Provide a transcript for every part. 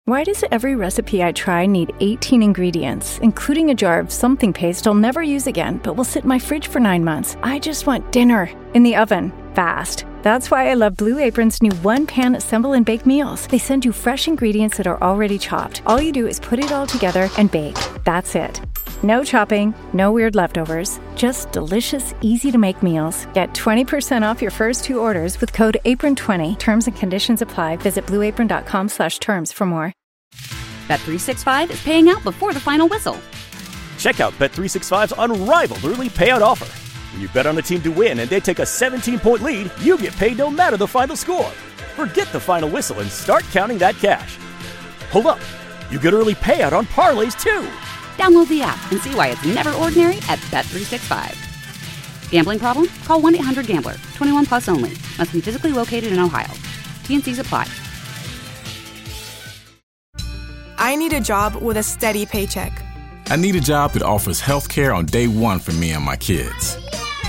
Why does every recipe I try need 18 ingredients, including a jar of something paste I'll never use again, but will sit in my fridge for 9 months? I just want dinner in the oven, fast. That's why I love Blue Apron's new one-pan assemble and bake meals. They send you fresh ingredients that are already chopped. All you do is put it all together and bake. That's it. No chopping, no weird leftovers, just delicious, easy-to-make meals. Get 20% off your first 2 orders with code APRON20. Terms and conditions apply. Visit blueapron.com/terms for more. Bet365 is paying out before the final whistle. Check out Bet365's unrivaled early payout offer. When you bet on a team to win and they take a 17-point lead, you get paid no matter the final score. Forget the final whistle and start counting that cash. Hold up. You get early payout on parlays, too. Download the app and see why it's never ordinary at Bet365. Gambling problem? Call 1-800-GAMBLER. 21 plus only. Must be physically located in Ohio. T&Cs apply. I need a job with a steady paycheck. I need a job that offers health care on day one for me and my kids.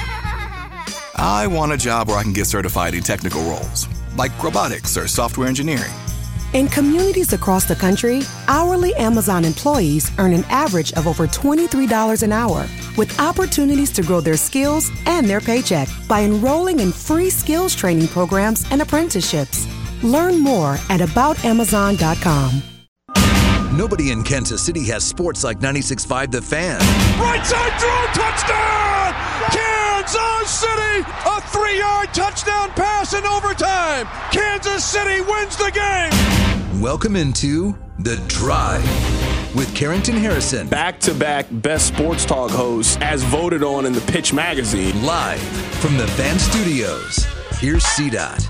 I want a job where I can get certified in technical roles, like robotics or software engineering. In communities across the country, hourly Amazon employees earn an average of over $23 an hour, with opportunities to grow their skills and their paycheck by enrolling in free skills training programs and apprenticeships. Learn more at aboutamazon.com. Nobody in Kansas City has sports like 96.5 The Fan. Right side throw, touchdown! Kansas City, a 3-yard touchdown pass in overtime. Kansas City wins the game. Welcome into The Drive with Carrington Harrison. Back-to-back best sports talk hosts as voted on in the Pitch Magazine. Live from the Fan Studios. Here's CDOT.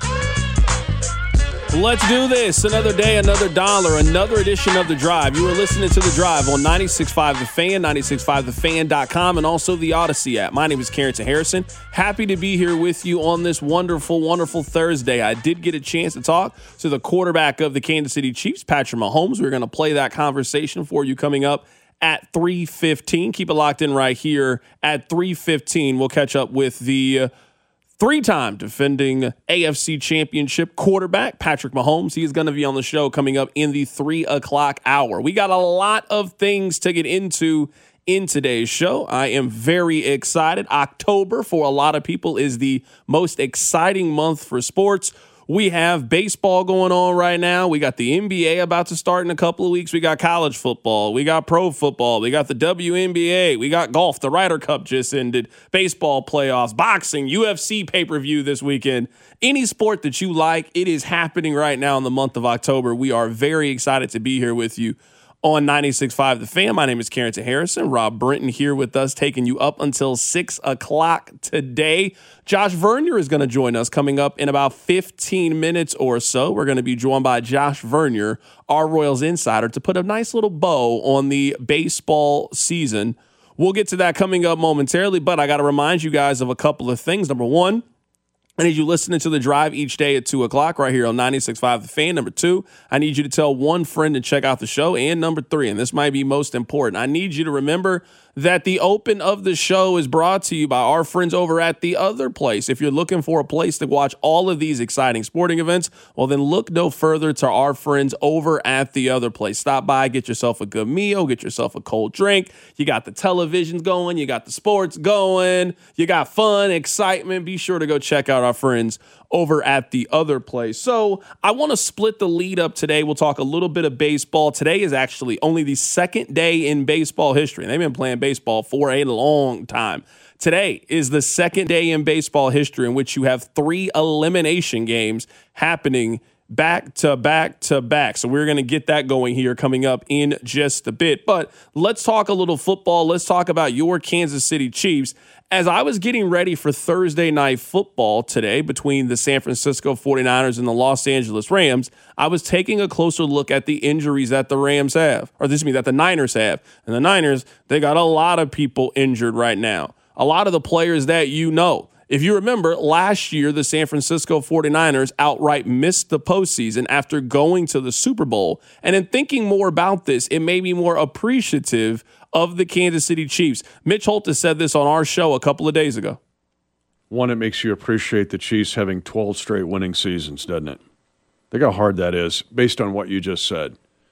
Let's do this. Another day, another dollar, another edition of The Drive. You are listening to The Drive on 96.5 The Fan, 96.5thefan.com, and also the Odyssey app. My name is Carrington Harrison. Happy to be here with you on this wonderful, wonderful Thursday. I did get a chance to talk to the quarterback of the Kansas City Chiefs, Patrick Mahomes. We're going to play that conversation for you coming up at 3:15. Keep it locked in right here at 3:15. We'll catch up with the three-time defending AFC Championship quarterback, Patrick Mahomes. He is going to be on the show coming up in the 3 o'clock hour. We got a lot of things to get into in today's show. I am very excited. October, for a lot of people, is the most exciting month for sports. We have baseball going on right now. We got the NBA about to start in a couple of weeks. We got college football. We got pro football. We got the WNBA. We got golf. The Ryder Cup just ended. Baseball playoffs, boxing, UFC pay-per-view this weekend. Any sport that you like, it is happening right now in the month of October. We are very excited to be here with you on 96.5 The Fan. My name is Carrington Harrison. Rob Brenton here with us, taking you up until 6 o'clock today. Josh Vernier is going to join us coming up in about 15 minutes or so. We're going to be joined by Josh Vernier, our Royals insider, to put a nice little bow on the baseball season. We'll get to that coming up momentarily, but I got to remind you guys of a couple of things. Number one, I need you listening to The Drive each day at 2 o'clock right here on 96.5 The Fan. Number two, I need you to tell one friend to check out the show. And number three, and this might be most important, I need you to remember that the open of the show is brought to you by our friends over at The Other Place. If you're looking for a place to watch all of these exciting sporting events, well, then look no further to our friends over at The Other Place. Stop by, get yourself a good meal, get yourself a cold drink. You got the televisions going, you got the sports going, you got fun, excitement. Be sure to go check out our friends over at The Other Place. So I want to split the lead up today. We'll talk a little bit of baseball. Today is actually only the second day in baseball history. They've been playing baseball for a long time. Today is the second day in baseball history in which you have 3 elimination games happening back to back to back. So we're going to get that going here coming up in just a bit. But let's talk a little football. Let's talk about your Kansas City Chiefs. As I was getting ready for Thursday night football today between the San Francisco 49ers and the Los Angeles Rams, I was taking a closer look at the injuries that the Rams have, that the Niners have. And the Niners, they got a lot of people injured right now. A lot of the players that you know. If you remember, last year, the San Francisco 49ers outright missed the postseason after going to the Super Bowl. And in thinking more about this, it made me more appreciative of the Kansas City Chiefs. Mitch Holthus said this on our show a couple of days ago. One, it makes you appreciate the Chiefs having 12 straight winning seasons, doesn't it? Think how hard that is based on what you just said.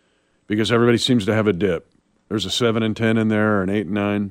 because everybody seems to have a dip. There's a 7-10 in there, an 8-9.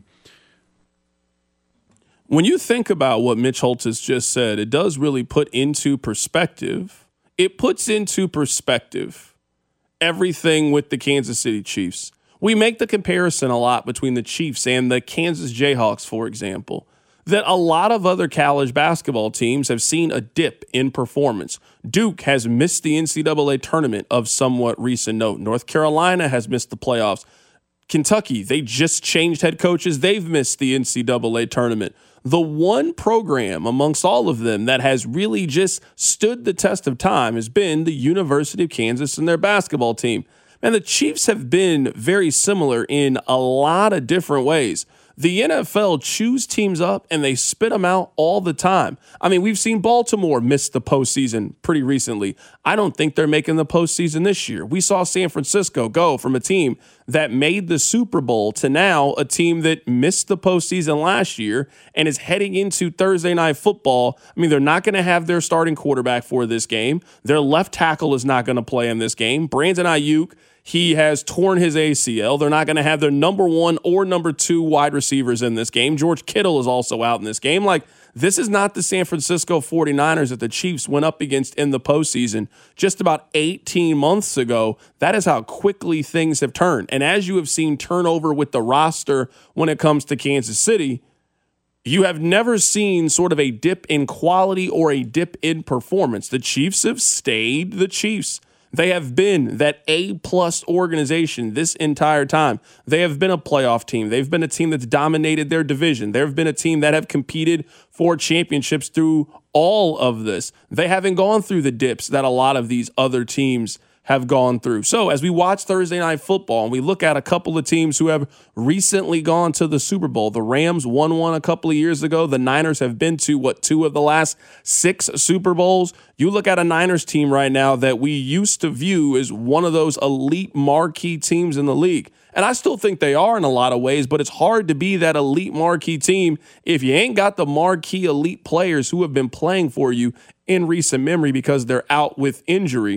When you think about what Mitch Holtz has just said, it does really put into perspective. It puts into perspective everything with the Kansas City Chiefs. We make the comparison a lot between the Chiefs and the Kansas Jayhawks, for example, that a lot of other college basketball teams have seen a dip in performance. Duke has missed the NCAA tournament of somewhat recent note. North Carolina has missed the playoffs. Kentucky, they just changed head coaches. They've missed the NCAA tournament. The one program amongst all of them that has really just stood the test of time has been the University of Kansas and their basketball team. And the Chiefs have been very similar in a lot of different ways. The NFL chews teams up and they spit them out all the time. I mean, we've seen Baltimore miss the postseason pretty recently. I don't think they're making the postseason this year. We saw San Francisco go from a team that made the Super Bowl to now a team that missed the postseason last year and is heading into Thursday Night Football. I mean, they're not going to have their starting quarterback for this game. Their left tackle is not going to play in this game. Brandon Ayuk, he has torn his ACL. They're not going to have their number 1 or number 2 wide receivers in this game. George Kittle is also out in this game. Like, this is not the San Francisco 49ers that the Chiefs went up against in the postseason just about 18 months ago. That is how quickly things have turned. And as you have seen turnover with the roster when it comes to Kansas City, you have never seen sort of a dip in quality or a dip in performance. The Chiefs have stayed the Chiefs. They have been that A-plus organization this entire time. They have been a playoff team. They've been a team that's dominated their division. They've been a team that have competed for championships through all of this. They haven't gone through the dips that a lot of these other teams have gone through. So as we watch Thursday Night Football and we look at a couple of teams who have recently gone to the Super Bowl, the Rams won one a couple of years ago. The Niners have been to, 2 of the last 6 Super Bowls. You look at a Niners team right now that we used to view as one of those elite marquee teams in the league. And I still think they are in a lot of ways, but it's hard to be that elite marquee team if you ain't got the marquee elite players who have been playing for you in recent memory because they're out with injury.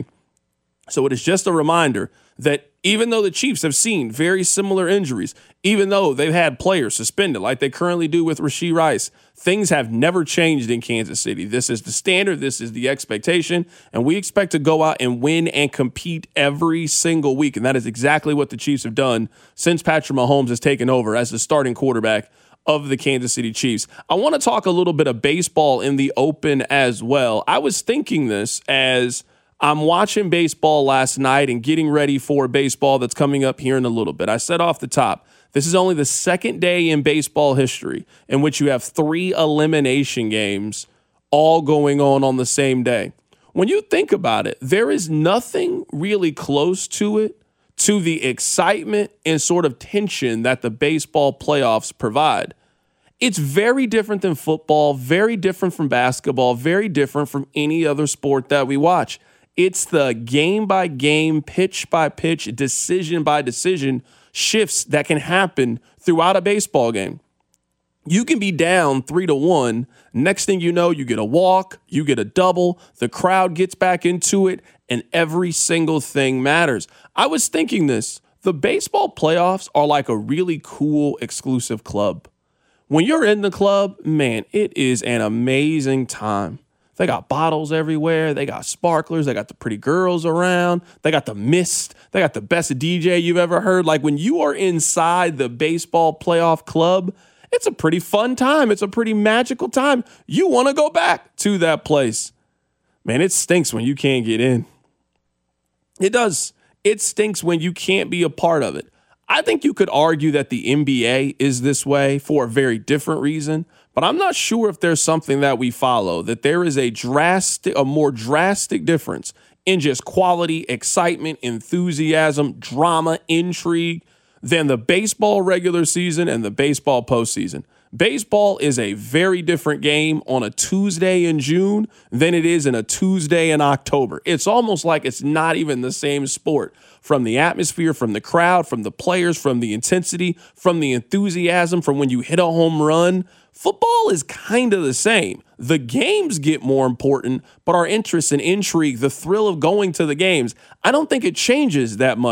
So it is just a reminder that even though the Chiefs have seen very similar injuries, even though they've had players suspended like they currently do with Rashee Rice, things have never changed in Kansas City. This is the standard. This is the expectation. And we expect to go out and win and compete every single week. And that is exactly what the Chiefs have done since Patrick Mahomes has taken over as the starting quarterback of the Kansas City Chiefs. I want to talk a little bit of baseball in the open as well. I was thinking this as I'm watching baseball last night and getting ready for baseball that's coming up here in a little bit. I said off the top, this is only the second day in baseball history in which you have 3 elimination games all going on the same day. When you think about it, there is nothing really close to it, to the excitement and sort of tension that the baseball playoffs provide. It's very different than football, very different from basketball, very different from any other sport that we watch. It's the game-by-game, pitch-by-pitch, decision-by-decision shifts that can happen throughout a baseball game. You can be down 3-1. Next thing you know, you get a walk, you get a double, the crowd gets back into it, and every single thing matters. I was thinking this. The baseball playoffs are like a really cool exclusive club. When you're in the club, man, it is an amazing time. They got bottles everywhere. They got sparklers. They got the pretty girls around. They got the mist. They got the best DJ you've ever heard. Like when you are inside the baseball playoff club, it's a pretty fun time. It's a pretty magical time. You want to go back to that place. Man, it stinks when you can't get in. It does. It stinks when you can't be a part of it. I think you could argue that the NBA is this way for a very different reason, but I'm not sure if there's something that we follow, that there is a more drastic difference in just quality, excitement, enthusiasm, drama, intrigue than the baseball regular season and the baseball postseason. Baseball is a very different game on a Tuesday in June than it is in a Tuesday in October. It's almost like it's not even the same sport. From the atmosphere, from the crowd, from the players, from the intensity, from the enthusiasm, from when you hit a home run. Football is kind of the same. The games get more important, but our interest and intrigue, the thrill of going to the games, I don't think it changes that much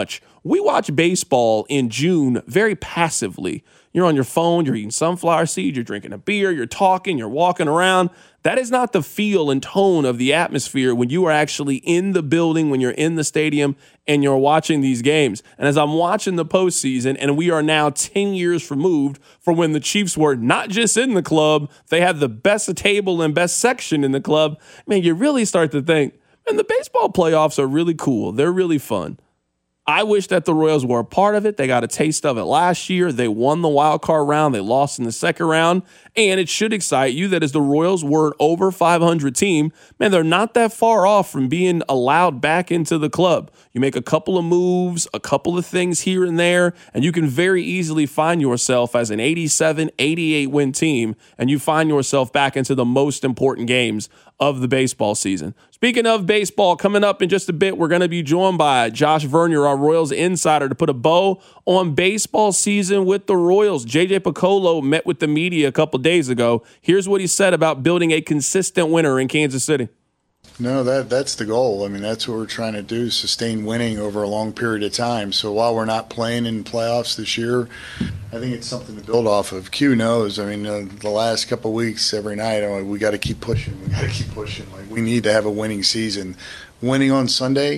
We watch baseball in June very passively. You're on your phone, you're eating sunflower seeds, you're drinking a beer, you're talking, you're walking around. That is not the feel and tone of the atmosphere when you are actually in the building, when you're in the stadium and you're watching these games. And as I'm watching the postseason, and we are now 10 years removed from when the Chiefs were not just in the club, they had the best table and best section in the club. Man, you really start to think, man, the baseball playoffs are really cool. They're really fun. I wish that the Royals were a part of it. They got a taste of it last year. They won the wild card round. They lost in the second round. And it should excite you that as the Royals were an over 500 team, man, they're not that far off from being allowed back into the club. You make a couple of moves, a couple of things here and there, and you can very easily find yourself as an 87, 88 win team, and you find yourself back into the most important games of the baseball season. Speaking of baseball, coming up in just a bit, we're going to be joined by Josh Vernier, our Royals insider, to put a bow on baseball season with the Royals. JJ Picollo met with the media a couple days ago. Here's what he said about building a consistent winner in Kansas City. No, that's the goal. I mean, that's what we're trying to do, sustain winning over a long period of time. So while we're not playing in playoffs this year, I think it's something to build off of. Q knows. I mean, the last couple of weeks, every night, I'm like, we got to keep pushing. We got to keep pushing. Like, we need to have a winning season. Winning on Sunday,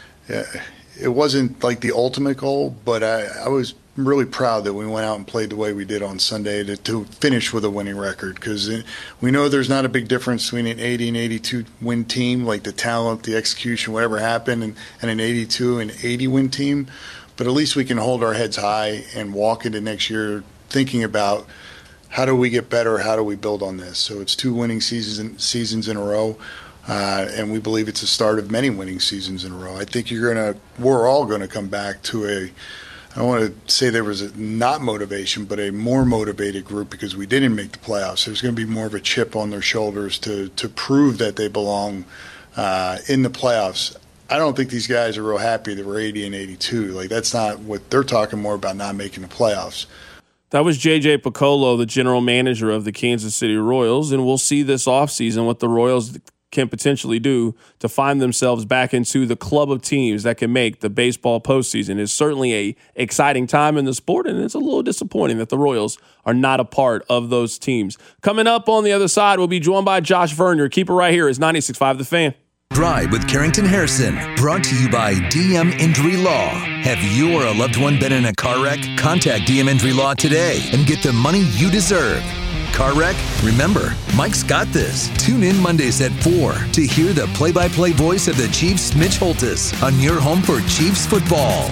it wasn't like the ultimate goal, but I was really proud that we went out and played the way we did on Sunday to finish with a winning record, because we know there's not a big difference between an 80 and 82 win team, like the talent, the execution, whatever happened, and an 82 and 80 win team. But at least we can hold our heads high and walk into next year thinking about how do we get better, how do we build on this. So it's 2 winning seasons in a row. And we believe it's the start of many winning seasons in a row. I think we're all going to come back to I don't want to say there was not motivation, but a more motivated group because we didn't make the playoffs. There's going to be more of a chip on their shoulders to prove that they belong in the playoffs. I don't think these guys are real happy that we're 80 and 82. Like, that's not what they're talking more about, not making the playoffs. That was JJ Picollo, the general manager of the Kansas City Royals, and we'll see this offseason what the Royals can potentially do to find themselves back into the club of teams that can make the baseball postseason. It's certainly a exciting time in the sport, and it's a little disappointing that the Royals are not a part of those teams. Coming up on the other side, we'll be joined by Josh Vernier. Keep it right here. It's 96.5 The Fan. Drive with Carrington Harrison, brought to you by DM Injury Law. Have you or a loved one been in a car wreck? Contact DM Injury Law today and get the money you deserve. Car wreck? Remember, Mike's got this. Tune in Mondays at 4 to hear the play-by-play voice of the Chiefs, Mitch Holthus, on your home for Chiefs football.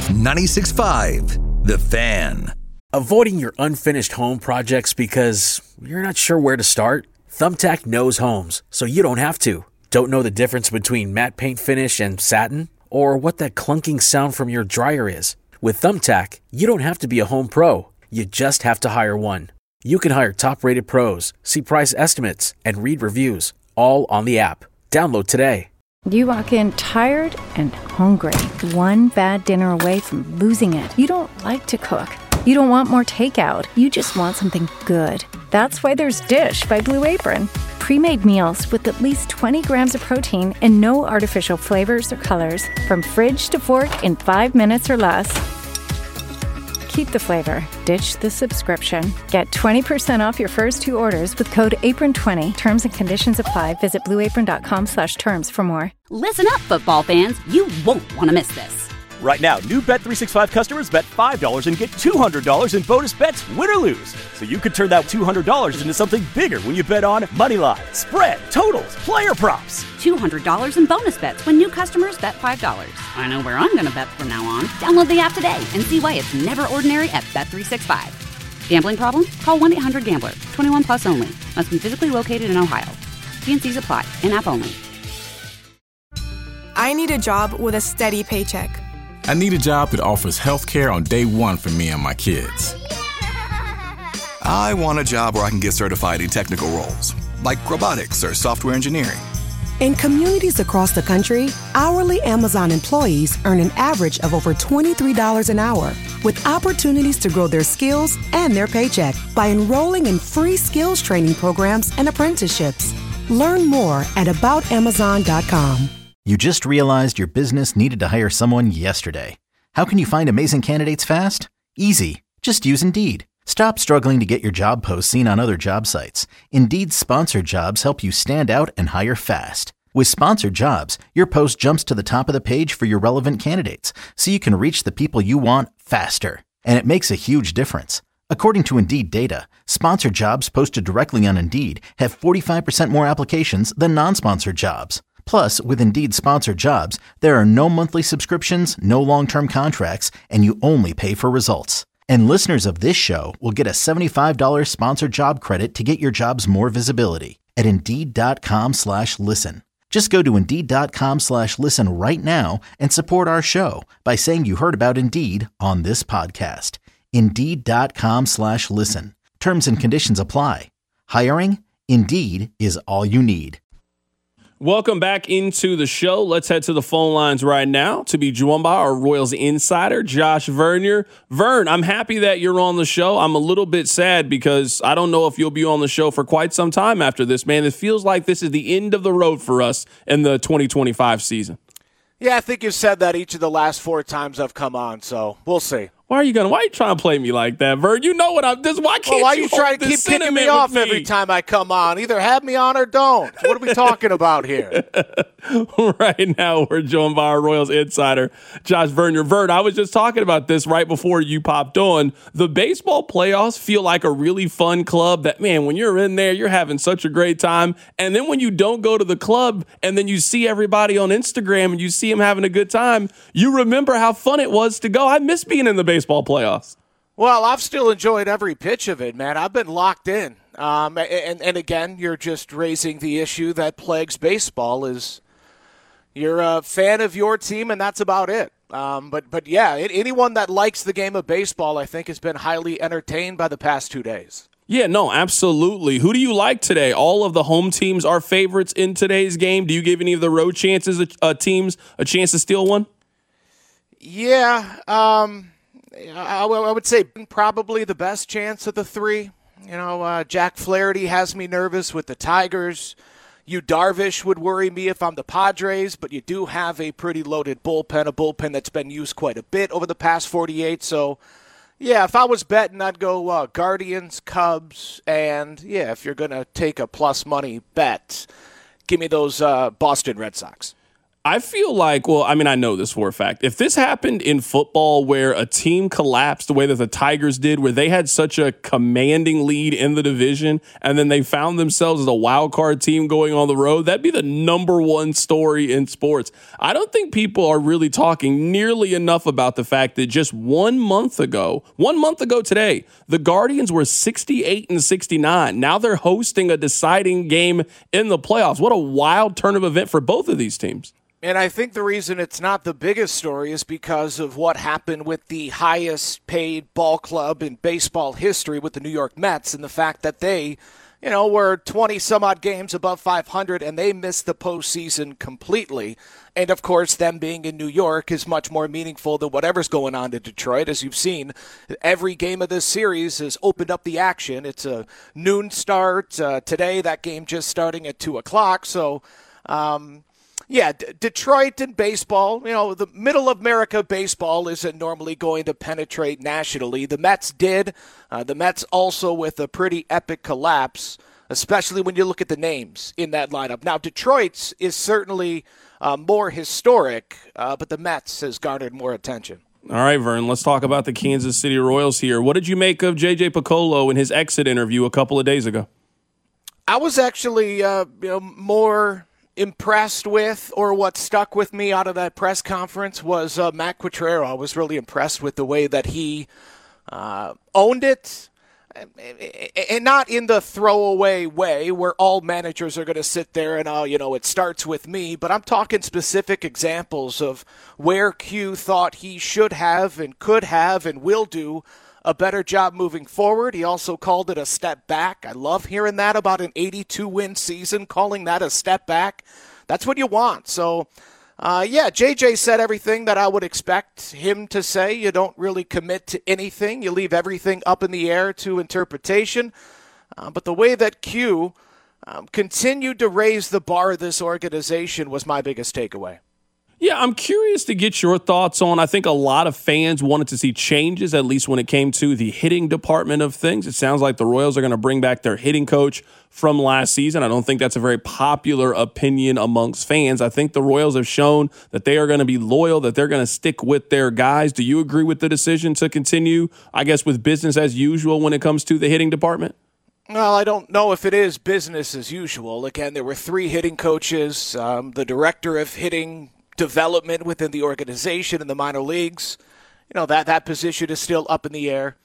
96.5 The Fan. Avoiding your unfinished home projects because you're not sure where to start? Thumbtack knows homes, so you don't have to. Don't know the difference between matte paint finish and satin? Or what that clunking sound from your dryer is? With Thumbtack, you don't have to be a home pro. You just have to hire one. You can hire top-rated pros, see price estimates, and read reviews, all on the app. Download today. You walk in tired and hungry, one bad dinner away from losing it. You don't like to cook. You don't want more takeout. You just want something good. That's why there's Dish by Blue Apron. Pre-made meals with at least 20 grams of protein and no artificial flavors or colors. From fridge to fork in 5 minutes or less. Keep the flavor. Ditch the subscription. Get 20% off your first 2 orders with code APRON20. Terms and conditions apply. Visit blueapron.com/terms for more. Listen up, football fans. You won't want to miss this. Right now, new Bet365 customers bet $5 and get $200 in bonus bets, win or lose. So you could turn that $200 into something bigger when you bet on money line, spread, totals, player props. $200 in bonus bets when new customers bet $5. I know where I'm going to bet from now on. Download the app today and see why it's never ordinary at Bet365. Gambling problem? Call 1-800-GAMBLER. 21 plus only. Must be physically located in Ohio. T&Cs apply. In-app only. I need a job with a steady paycheck. I need a job that offers health care on day one for me and my kids. I want a job where I can get certified in technical roles, like robotics or software engineering. In communities across the country, hourly Amazon employees earn an average of over $23 an hour, with opportunities to grow their skills and their paycheck by enrolling in free skills training programs and apprenticeships. Learn more at aboutamazon.com. You just realized your business needed to hire someone yesterday. How can you find amazing candidates fast? Easy. Just use Indeed. Stop struggling to get your job posts seen on other job sites. Indeed's sponsored jobs help you stand out and hire fast. With sponsored jobs, your post jumps to the top of the page for your relevant candidates, so you can reach the people you want faster. And it makes a huge difference. According to Indeed data, sponsored jobs posted directly on Indeed have 45% more applications than non-sponsored jobs. Plus, with Indeed sponsored jobs, there are no monthly subscriptions, no long-term contracts, and you only pay for results. And listeners of this show will get a $75 sponsored job credit to get your jobs more visibility at Indeed.com/listen. Just go to Indeed.com/listen right now and support our show by saying you heard about Indeed on this podcast. Indeed.com/listen. Terms and conditions apply. Hiring? Indeed is all you need. Welcome back into the show. Let's head to the phone lines right now to be joined by our Royals insider, Josh Vernier. Vern, I'm happy that you're on the show. I'm a little bit sad because I don't know if you'll be on the show for quite some time after this, man. It feels like this is the end of the road for us in the 2025 season. Yeah, I think you've said that each of the last 4 times I've come on, so we'll see. Why are you trying to play me like that, Vern? You know what I'm just why can't why you trying to keep kicking me off every time I come on? Either have me on or don't. What are we talking about here? Right now, we're joined by our Royals insider, Josh Vernier. Vern, I was just talking about this right before you popped on. The baseball playoffs feel like a really fun club that, man, when you're in there, you're having such a great time. And then when you don't go to the club and then you see everybody on Instagram and you see them having a good time, you remember how fun it was to go. I miss being in the baseball playoffs. Well, I've still enjoyed every pitch of it, man. I've been locked in. And again, you're just raising the issue that plagues baseball is you're a fan of your team, and that's about it. But yeah, anyone that likes the game of baseball, I think, has been highly entertained by the past 2 days. Yeah, no, absolutely. Who do you like today? All of the home teams are favorites in today's game. Do you give any of the road teams a chance to steal one? Yeah, I would say probably the best chance of the three. Jack Flaherty has me nervous with the Tigers. Yu Darvish would worry me if I'm the Padres, but you do have a pretty loaded bullpen, a bullpen that's been used quite a bit over the past 48. So, yeah, if I was betting, I'd go Guardians, Cubs, and, yeah, if you're going to take a plus money bet, give me those Boston Red Sox. I feel like, I know this for a fact. If this happened in football where a team collapsed the way that the Tigers did, where they had such a commanding lead in the division, and then they found themselves as a wild card team going on the road, that'd be the number one story in sports. I don't think people are really talking nearly enough about the fact that just 1 month ago today, the Guardians were 68-69. Now they're hosting a deciding game in the playoffs. What a wild turn of event for both of these teams. And I think the reason it's not the biggest story is because of what happened with the highest paid ball club in baseball history with the New York Mets, and the fact that they, were 20 some odd games above 500 and they missed the postseason completely. And of course, them being in New York is much more meaningful than whatever's going on in Detroit. As you've seen, every game of this series has opened up the action. It's a noon start today, that game just starting at 2:00. So, yeah, Detroit and baseball, the middle of America baseball isn't normally going to penetrate nationally. The Mets did. The Mets also with a pretty epic collapse, especially when you look at the names in that lineup. Now, Detroit's is certainly more historic, but the Mets has garnered more attention. All right, Vern, let's talk about the Kansas City Royals here. What did you make of J.J. Picollo in his exit interview a couple of days ago? I was actually more impressed with, or what stuck with me out of that press conference was Matt Quatraro. I was really impressed with the way that he owned it, and not in the throwaway way where all managers are going to sit there and, it starts with me, but I'm talking specific examples of where Q thought he should have and could have and will do a better job moving forward. He also called it a step back. I love hearing that about an 82-win season, calling that a step back. That's what you want. So, JJ said everything that I would expect him to say. You don't really commit to anything. You leave everything up in the air to interpretation. But the way that Q continued to raise the bar of this organization was my biggest takeaway. Yeah, I'm curious to get your thoughts on, I think a lot of fans wanted to see changes, at least when it came to the hitting department of things. It sounds like the Royals are going to bring back their hitting coach from last season. I don't think that's a very popular opinion amongst fans. I think the Royals have shown that they are going to be loyal, that they're going to stick with their guys. Do you agree with the decision to continue, I guess, with business as usual when it comes to the hitting department? Well, I don't know if it is business as usual. Again, there were 3 hitting coaches, the director of hitting development within the organization in the minor leagues. That position is still up in the air.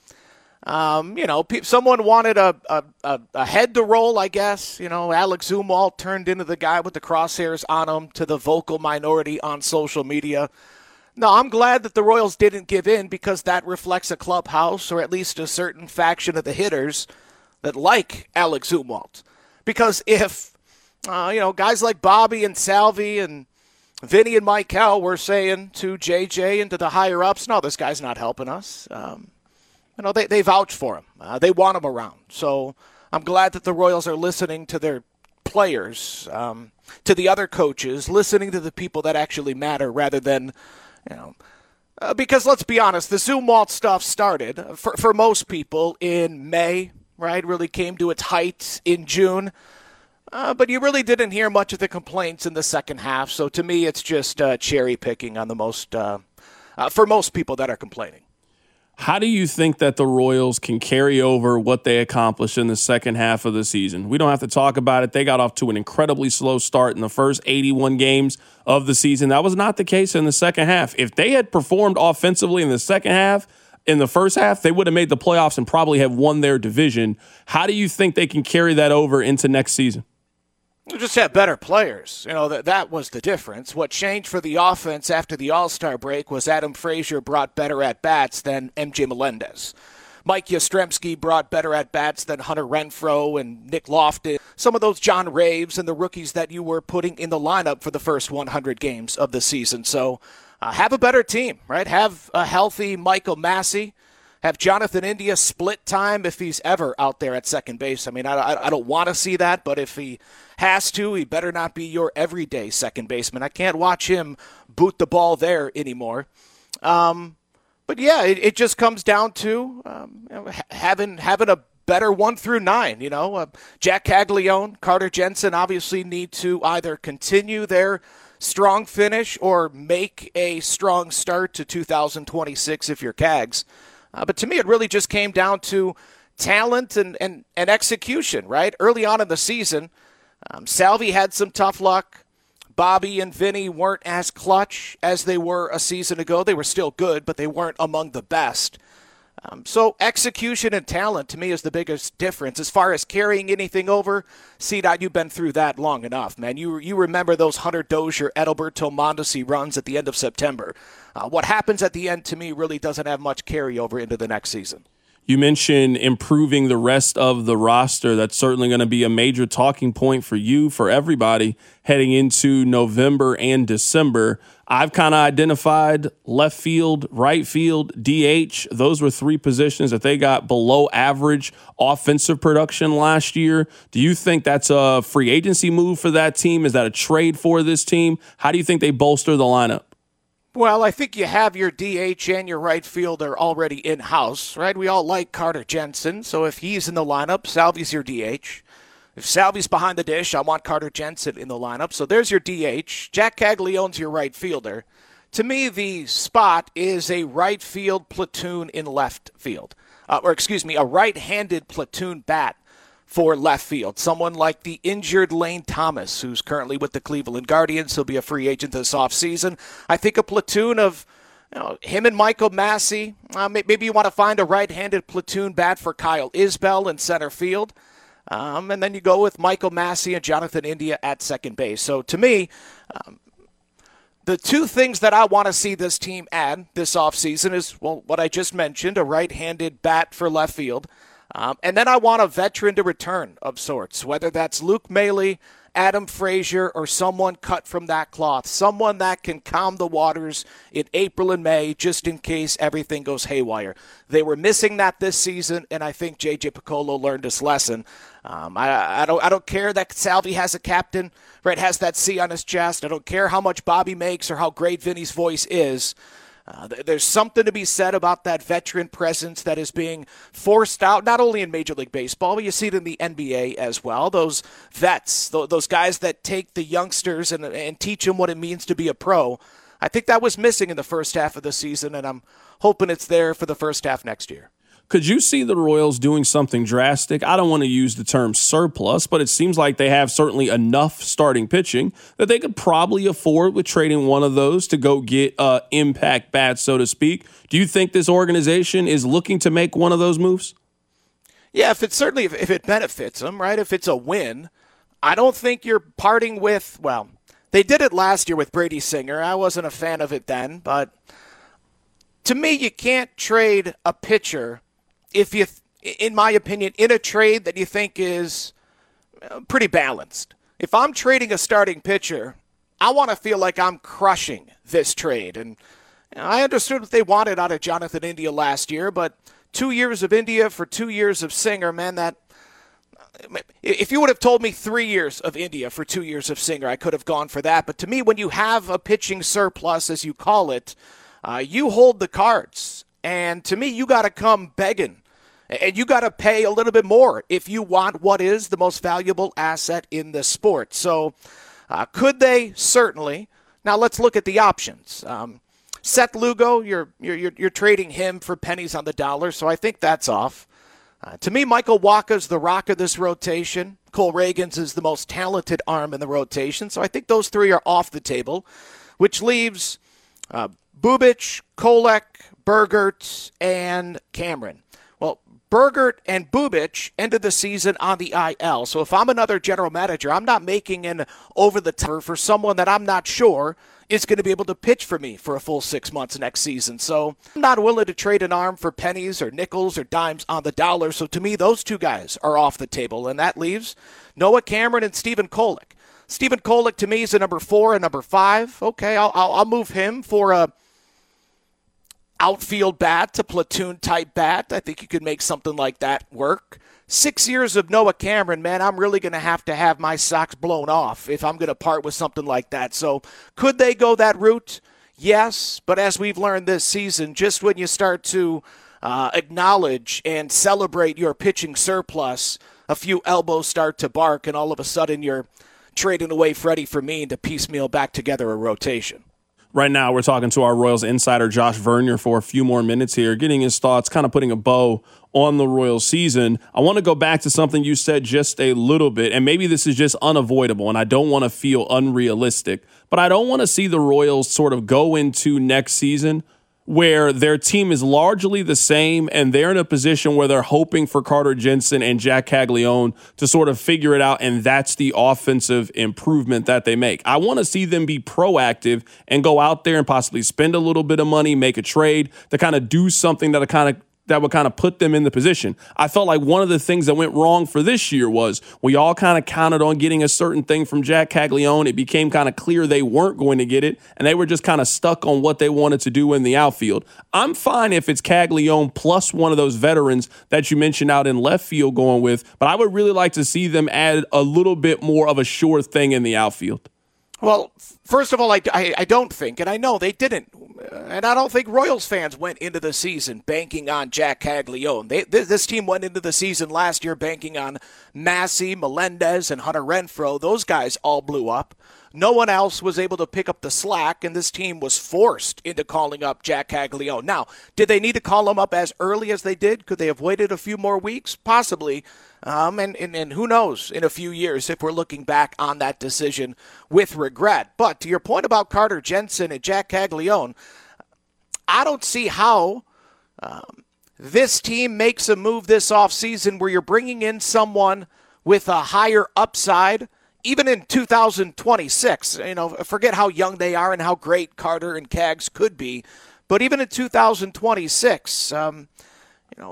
Someone wanted a head to roll, I guess. Alex Zumwalt turned into the guy with the crosshairs on him, to the vocal minority on social media. No, I'm glad that the Royals didn't give in, because that reflects a clubhouse, or at least a certain faction of the hitters that like Alex Zumwalt. Because if, guys like Bobby and Salvi and Vinny and Michael were saying to JJ and to the higher-ups, no, this guy's not helping us. They vouch for him. They want him around. So I'm glad that the Royals are listening to their players, to the other coaches, listening to the people that actually matter rather than, because let's be honest, the Zumwalt stuff started, for most people, in May, right? Really came to its height in June. But you really didn't hear much of the complaints in the second half. So to me, it's just cherry picking on the most for most people that are complaining. How do you think that the Royals can carry over what they accomplished in the second half of the season? We don't have to talk about it. They got off to an incredibly slow start in the first 81 games of the season. That was not the case in the second half. If they had performed offensively in the second half, in the first half, they would have made the playoffs and probably have won their division. How do you think they can carry that over into next season? We just had better players. That was the difference. What changed for the offense after the All-Star break was Adam Frazier brought better at-bats than MJ Melendez. Mike Yastrzemski brought better at-bats than Hunter Renfroe and Nick Lofton. Some of those John Raves and the rookies that you were putting in the lineup for the first 100 games of the season. So have a better team, right? Have a healthy Michael Massey. Have Jonathan India split time if he's ever out there at second base. I mean, I don't want to see that, but if he has to, he better not be your everyday second baseman. I can't watch him boot the ball there anymore. But yeah, it just comes down to having a better 1 through 9. Jack Caglione, Carter Jensen obviously need to either continue their strong finish or make a strong start to 2026 if you're Cags. But to me, it really just came down to talent and execution, right? Early on in the season, Salvi had some tough luck. Bobby and Vinny weren't as clutch as they were a season ago. They were still good, but they weren't among the best. So execution and talent, to me, is the biggest difference. As far as carrying anything over, CDOT, you've been through that long enough, man. You remember those Hunter Dozier, Adalberto Mondesi runs at the end of September. What happens at the end, to me, really doesn't have much carryover into the next season. You mentioned improving the rest of the roster. That's certainly going to be a major talking point for you, for everybody, heading into November and December. I've kind of identified left field, right field, DH. Those were 3 positions that they got below average offensive production last year. Do you think that's a free agency move for that team? Is that a trade for this team? How do you think they bolster the lineup? Well, I think you have your DH and your right fielder already in-house, right? We all like Carter Jensen, so if he's in the lineup, Salvi's your DH. If Salvi's behind the dish, I want Carter Jensen in the lineup. So there's your DH. Jack Caglione's your right fielder. To me, the spot is a right field platoon in left field. A right-handed platoon bat for left field. Someone like the injured Lane Thomas, who's currently with the Cleveland Guardians. He'll be a free agent this offseason. I think a platoon of him and Michael Massey. Maybe you want to find a right-handed platoon bat for Kyle Isbell in center field. And then you go with Michael Massey and Jonathan India at second base. So to me, the 2 things that I want to see this team add this offseason is, well, what I just mentioned, a right-handed bat for left field. And then I want a veteran to return of sorts, whether that's Luke Maile, Adam Frazier or someone cut from that cloth, someone that can calm the waters in April and May just in case everything goes haywire. They were missing that this season, and I think J.J. Picollo learned his lesson. I don't care that Salvi has a captain, right? Has that C on his chest. I don't care how much Bobby makes or how great Vinny's voice is. There's something to be said about that veteran presence that is being forced out, not only in Major League Baseball, but you see it in the NBA as well. Those vets, those guys that take the youngsters and teach them what it means to be a pro. I think that was missing in the first half of the season, and I'm hoping it's there for the first half next year. Could you see the Royals doing something drastic? I don't want to use the term surplus, but it seems like they have certainly enough starting pitching that they could probably afford with trading one of those to go get impact bats, so to speak. Do you think this organization is looking to make one of those moves? Yeah, if it benefits them, right? If it's a win, I don't think you're parting with, well, they did it last year with Brady Singer. I wasn't a fan of it then, but to me, you can't trade a pitcher if you, in my opinion, in a trade that you think is pretty balanced. If I'm trading a starting pitcher, I want to feel like I'm crushing this trade. And I understood what they wanted out of Jonathan India last year, but 2 years of India for 2 years of Singer, man, that if you would have told me 3 years of India for 2 years of Singer, I could have gone for that. But to me, when you have a pitching surplus, as you call it, you hold the cards. And to me, you got to come begging. And you got to pay a little bit more if you want what is the most valuable asset in the sport. So could they? Certainly. Now let's look at the options. Seth Lugo, you're trading him for pennies on the dollar, so I think that's off. To me, Michael Wacha's the rock of this rotation. Cole Reagans is the most talented arm in the rotation, so I think those three are off the table, which leaves Bubic, Kolek, Burgert, and Cameron. Well, Burgert and Bubic ended the season on the IL, so if I'm another general manager, I'm not making an over-the-top for someone that I'm not sure is going to be able to pitch for me for a full 6 months next season. So I'm not willing to trade an arm for pennies or nickels or dimes on the dollar. So to me, those two guys are off the table, and that leaves Noah Cameron and Stephen Kolek. Stephen Kolek to me is a number 4 and number 5. Okay, I'll move him for a outfield bat, to platoon-type bat. I think you could make something like that work. 6 years of Noah Cameron, man, I'm really going to have my socks blown off if I'm going to part with something like that. So could they go that route? Yes, but as we've learned this season, just when you start to acknowledge and celebrate your pitching surplus, a few elbows start to bark, and all of a sudden you're trading away Freddie Fermin to piecemeal back together a rotation. Right now, we're talking to our Royals insider, Josh Vernier, for a few more minutes here, getting his thoughts, kind of putting a bow on the Royals season. I want to go back to something you said just a little bit, and maybe this is just unavoidable, and I don't want to feel unrealistic, but I don't want to see the Royals sort of go into next season where their team is largely the same and they're in a position where they're hoping for Carter Jensen and Jack Caglione to sort of figure it out, and that's the offensive improvement that they make. I want to see them be proactive and go out there and possibly spend a little bit of money, make a trade to kind of do something that would kind of put them in the position. I felt like one of the things that went wrong for this year was we all kind of counted on getting a certain thing from Jack Caglione. It became kind of clear they weren't going to get it, and they were just kind of stuck on what they wanted to do in the outfield. I'm fine if it's Caglione plus one of those veterans that you mentioned out in left field going with, but I would really like to see them add a little bit more of a sure thing in the outfield. Well, first of all, I don't think, and I know they didn't, and I don't think Royals fans went into the season banking on Jack Caglione. This team went into the season last year banking on Massey, Melendez, and Hunter Renfroe. Those guys all blew up. No one else was able to pick up the slack, and this team was forced into calling up Jack Caglione. Now, did they need to call him up as early as they did? Could they have waited a few more weeks? Possibly. And who knows in a few years if we're looking back on that decision with regret. But to your point about Carter Jensen and Jack Caglione, I don't see how this team makes a move this offseason where you're bringing in someone with a higher upside, even in 2026. Forget how young they are and how great Carter and Cags could be. But even in 2026,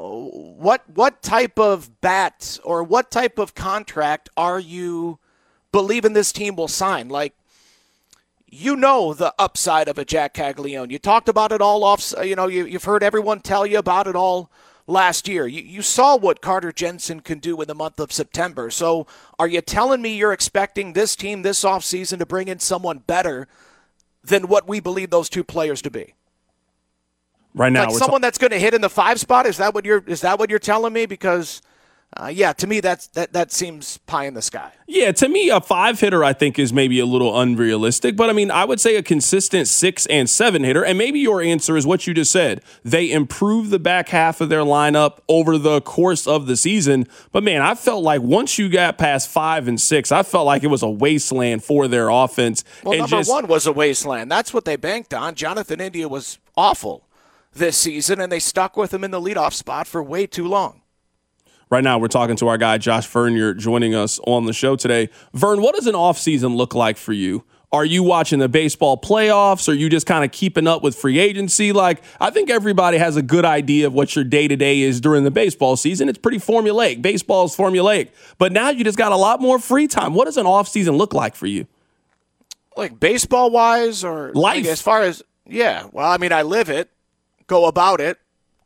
what type of bat or what type of contract are you believing this team will sign. Like, you know the upside of a Jack Caglianone. You talked about it all off. You've heard everyone tell you about it all last year. You saw what Carter Jensen can do in the month of September. So are you telling me you're expecting this team this offseason to bring in someone better than what we believe those two players to be? Right now, like someone that's going to hit in the 5 spot. Is that what you're telling me? Because to me that seems pie in the sky. Yeah, to me a 5 hitter I think is maybe a little unrealistic, but I mean I would say a consistent 6 and 7 hitter, and maybe your answer is what you just said. They improved the back half of their lineup over the course of the season, but man, I felt like once you got past 5 and 6, I felt like it was a wasteland for their offense. Well, number 1 was a wasteland. That's what they banked on. Jonathan India was awful this season, and they stuck with him in the leadoff spot for way too long. Right now, we're talking to our guy, Josh Vernier, joining us on the show today. Vern, what does an offseason look like for you? Are you watching the baseball playoffs? Are you just kind of keeping up with free agency? Like, I think everybody has a good idea of what your day-to-day is during the baseball season. It's pretty formulaic. Baseball is formulaic. But now you just got a lot more free time. What does an offseason look like for you? Like baseball-wise or life? Like as far as, yeah. Well, I mean, I live it, go about it,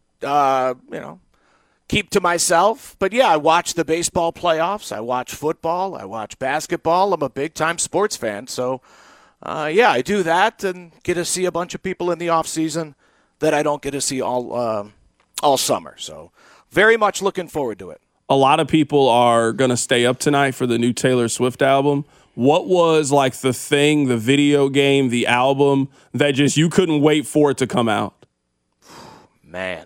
keep to myself. But yeah, I watch the baseball playoffs. I watch football. I watch basketball. I'm a big-time sports fan. So, I do that and get to see a bunch of people in the off-season that I don't get to see all summer. So very much looking forward to it. A lot of people are going to stay up tonight for the new Taylor Swift album. What was like the thing, the video game, the album that just you couldn't wait for it to come out? Man.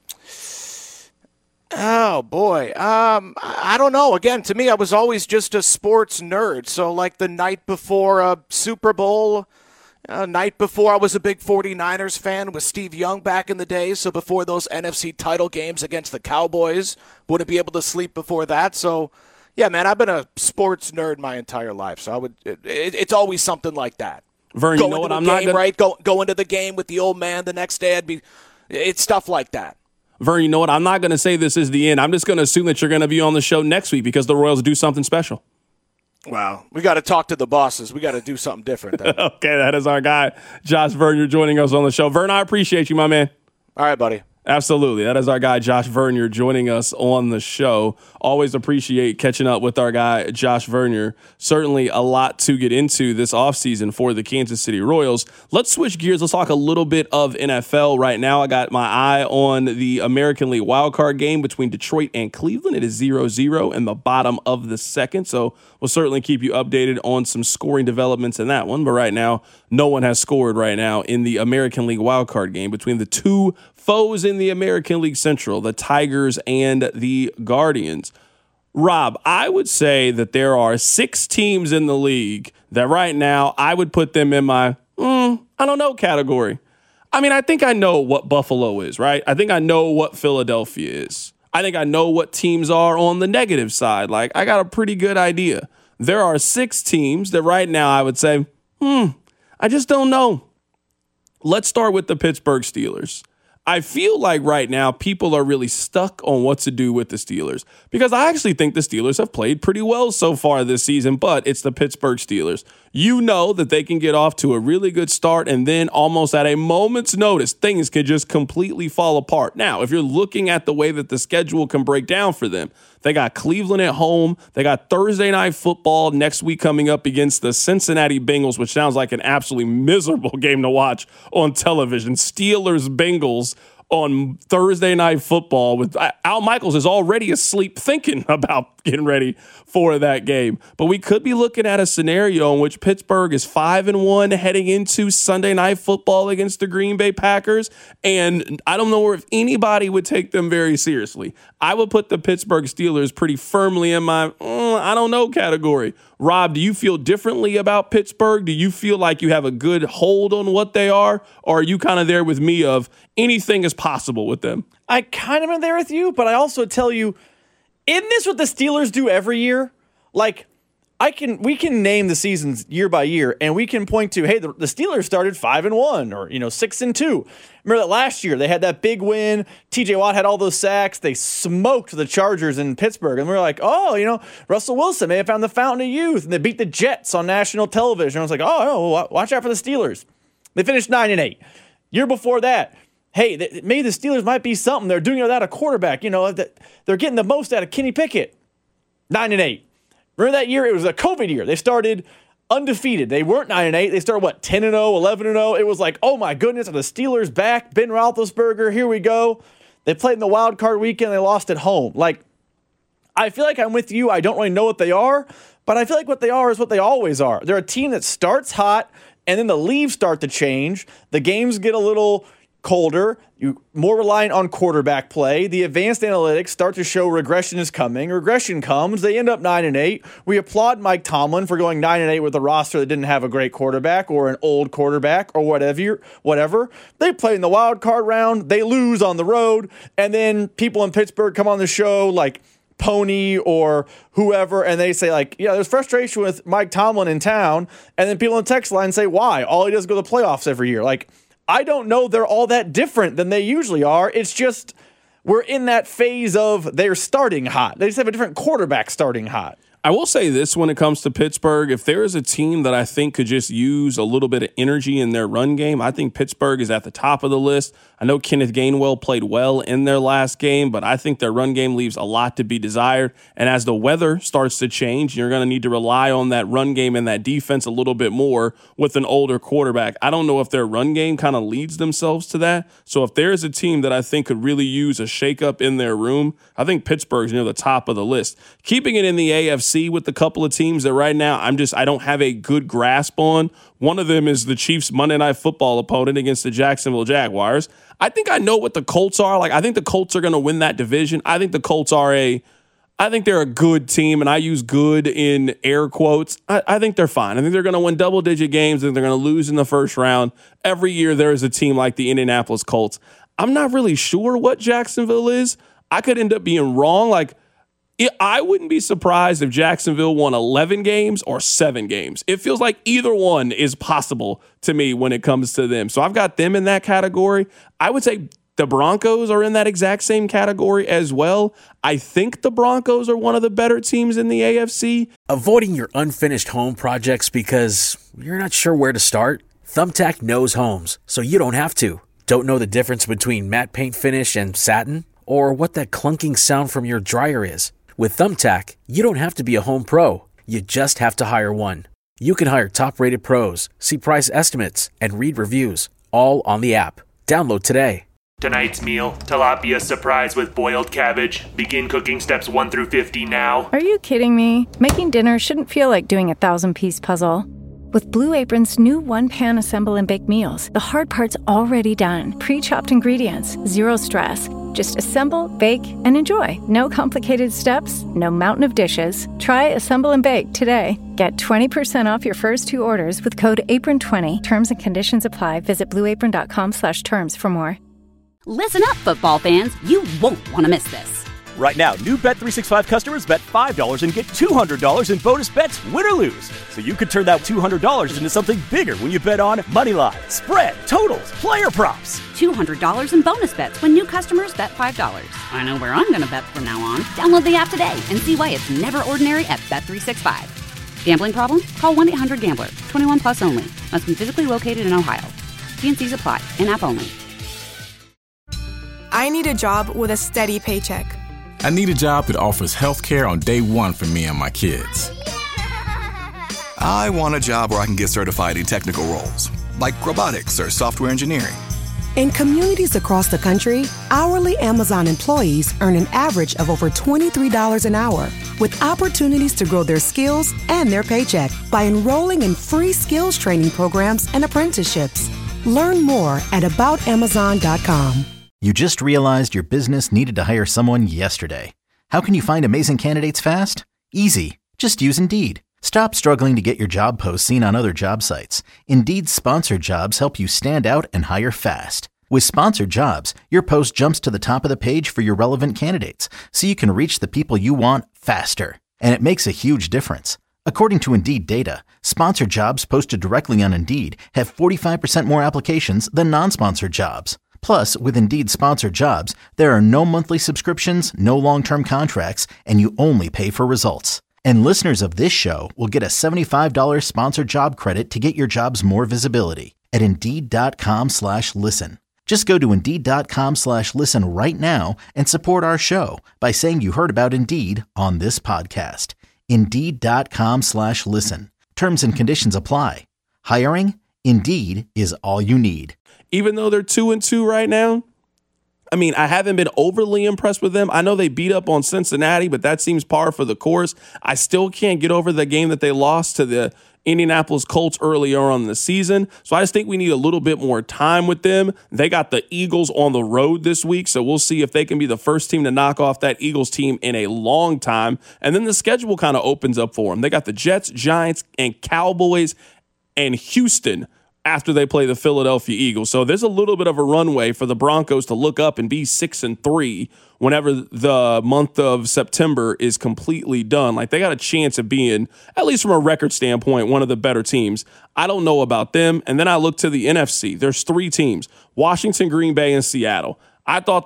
Oh, boy. I don't know. Again, to me, I was always just a sports nerd. So, like the night before a Super Bowl, night before I was a big 49ers fan with Steve Young back in the day. So before those NFC title games against the Cowboys, wouldn't be able to sleep before that. So, yeah, man, I've been a sports nerd my entire life. So it's always something like that. Vern, you know what I'm not gonna... right? Go into the game with the old man the next day. It's stuff like that. Vern, you know what? I'm not going to say this is the end. I'm just going to assume that you're going to be on the show next week because the Royals do something special. Wow. We got to talk to the bosses. We got to do something different. Okay, that is our guy, Josh Vernier, joining us on the show. Vern, I appreciate you, my man. All right, buddy. Absolutely. That is our guy, Josh Vernier, joining us on the show. Always appreciate catching up with our guy, Josh Vernier. Certainly a lot to get into this offseason for the Kansas City Royals. Let's switch gears. Let's talk a little bit of NFL right now. I got my eye on the American League wildcard game between Detroit and Cleveland. It is 0-0 in the bottom of the second, so we'll certainly keep you updated on some scoring developments in that one. But right now, no one has scored right now in the American League wildcard game between the two foes in the American League Central, the Tigers and the Guardians. Rob, I would say that there are 6 teams in the league that right now I would put them in my, I don't know category. I mean, I think I know what Buffalo is, right? I think I know what Philadelphia is. I think I know what teams are on the negative side. Like, I got a pretty good idea. There are 6 teams that right now I would say, I just don't know. Let's start with the Pittsburgh Steelers. I feel like right now people are really stuck on what to do with the Steelers because I actually think the Steelers have played pretty well so far this season, but it's the Pittsburgh Steelers. You know that they can get off to a really good start and then almost at a moment's notice, things can just completely fall apart. Now, if you're looking at the way that the schedule can break down for them, they got Cleveland at home. They got Thursday Night Football next week coming up against the Cincinnati Bengals, which sounds like an absolutely miserable game to watch on television. Steelers-Bengals on Thursday Night Football with Al Michaels is already asleep thinking about getting ready for that game. But we could be looking at a scenario in which Pittsburgh is 5-1 heading into Sunday Night Football against the Green Bay Packers. And I don't know if anybody would take them very seriously. I would put the Pittsburgh Steelers pretty firmly in my I don't know category. Rob, do you feel differently about Pittsburgh? Do you feel like you have a good hold on what they are? Or are you kind of there with me of anything is possible with them? I kind of am there with you, but I also tell you, isn't this what the Steelers do every year? Like, we can name the seasons year by year, and we can point to, hey, the Steelers started 5-1 or 6-2. Remember that last year they had that big win. T.J. Watt had all those sacks. They smoked the Chargers in Pittsburgh, and we were like, oh, Russell Wilson may have found the fountain of youth, and they beat the Jets on national television. I was like, oh, watch out for the Steelers. They finished 9-8. Year before that, hey, maybe the Steelers might be something. They're doing it without a quarterback. They're getting the most out of Kenny Pickett. 9-8. Remember that year? It was a COVID year. They started undefeated. They weren't 9-8. They started, 10-0, 11-0. It was like, oh my goodness, are the Steelers back? Ben Roethlisberger, here we go. They played in the wild card weekend. They lost at home. I feel like I'm with you. I don't really know what they are, but I feel like what they are is what they always are. They're a team that starts hot, and then the leaves start to change. The games get a little colder, you more reliant on quarterback play. The advanced analytics start to show regression is coming. Regression comes. They end up 9-8. We applaud Mike Tomlin for going 9-8 with a roster that didn't have a great quarterback or an old quarterback or whatever. They play in the wild card round. They lose on the road. And then people in Pittsburgh come on the show like Pony or whoever, and they say there's frustration with Mike Tomlin in town. And then people in the text line say, why? All he does is go to the playoffs every year. I don't know they're all that different than they usually are. It's just we're in that phase of they're starting hot. They just have a different quarterback starting hot. I will say this when it comes to Pittsburgh. If there is a team that I think could just use a little bit of energy in their run game, I think Pittsburgh is at the top of the list. I know Kenneth Gainwell played well in their last game, but I think their run game leaves a lot to be desired. And as the weather starts to change, you're going to need to rely on that run game and that defense a little bit more with an older quarterback. I don't know if their run game kind of leads themselves to that. So if there's a team that I think could really use a shakeup in their room, I think Pittsburgh's near the top of the list. Keeping it in the AFC with a couple of teams that right now I don't have a good grasp on. One of them is the Chiefs' Monday Night Football opponent against the Jacksonville Jaguars. I think I know what the Colts are. I think the Colts are going to win that division. I think the Colts I think they're a good team, and I use good in air quotes. I think they're fine. I think they're going to win double-digit games, and they're going to lose in the first round. Every year there is a team like the Indianapolis Colts. I'm not really sure what Jacksonville is. I could end up being wrong. I wouldn't be surprised if Jacksonville won 11 games or 7 games. It feels like either one is possible to me when it comes to them. So I've got them in that category. I would say the Broncos are in that exact same category as well. I think the Broncos are one of the better teams in the AFC. Avoiding your unfinished home projects because you're not sure where to start? Thumbtack knows homes, so you don't have to. Don't know the difference between matte paint finish and satin? Or what that clunking sound from your dryer is? With Thumbtack, you don't have to be a home pro. You just have to hire one. You can hire top-rated pros, see price estimates, and read reviews, all on the app. Download today. Tonight's meal, tilapia surprise with boiled cabbage. Begin cooking steps 1 through 50 now. Are you kidding me? Making dinner shouldn't feel like doing a 1,000-piece puzzle. With Blue Apron's new one-pan assemble and bake meals, the hard part's already done. Pre-chopped ingredients, zero stress. Just assemble, bake, and enjoy. No complicated steps, no mountain of dishes. Try Assemble and Bake today. Get 20% off your first 2 orders with code APRON20. Terms and conditions apply. Visit blueapron.com/terms for more. Listen up, football fans. You won't want to miss this. Right now, new Bet365 customers bet $5 and get $200 in bonus bets, win or lose. So you could turn that $200 into something bigger when you bet on money line, spread, totals, player props. $200 in bonus bets when new customers bet $5. I know where I'm going to bet from now on. Download the app today and see why it's never ordinary at Bet365. Gambling problem? Call 1-800-GAMBLER. 21 plus only. Must be physically located in Ohio. T&Cs apply. In-app only. I need a job with a steady paycheck. I need a job that offers health care on day one for me and my kids. I want a job where I can get certified in technical roles, like robotics or software engineering. In communities across the country, hourly Amazon employees earn an average of over $23 an hour, with opportunities to grow their skills and their paycheck by enrolling in free skills training programs and apprenticeships. Learn more at aboutamazon.com. You just realized your business needed to hire someone yesterday. How can you find amazing candidates fast? Easy. Just use Indeed. Stop struggling to get your job posts seen on other job sites. Indeed's sponsored jobs help you stand out and hire fast. With sponsored jobs, your post jumps to the top of the page for your relevant candidates, so you can reach the people you want faster. And it makes a huge difference. According to Indeed data, sponsored jobs posted directly on Indeed have 45% more applications than non-sponsored jobs. Plus, with Indeed sponsored jobs, there are no monthly subscriptions, no long-term contracts, and you only pay for results. And listeners of this show will get a $75 sponsored job credit to get your jobs more visibility at Indeed.com/listen. Just go to Indeed.com/listen right now and support our show by saying you heard about Indeed on this podcast. Indeed.com/listen. Terms and conditions apply. Hiring? Indeed is all you need. Even though they're 2-2 right now, I mean, I haven't been overly impressed with them. I know they beat up on Cincinnati, but that seems par for the course. I still can't get over the game that they lost to the Indianapolis Colts earlier on in the season. So I just think we need a little bit more time with them. They got the Eagles on the road this week, so we'll see if they can be the first team to knock off that Eagles team in a long time. And then the schedule kind of opens up for them. They got the Jets, Giants, and Cowboys and Houston after they play the Philadelphia Eagles. So there's a little bit of a runway for the Broncos to look up and be 6-3 whenever the month of September is completely done. Like, they got a chance of being, at least from a record standpoint, one of the better teams. I don't know about them. And then I look to the NFC. There's 3 teams: Washington, Green Bay, and Seattle. I thought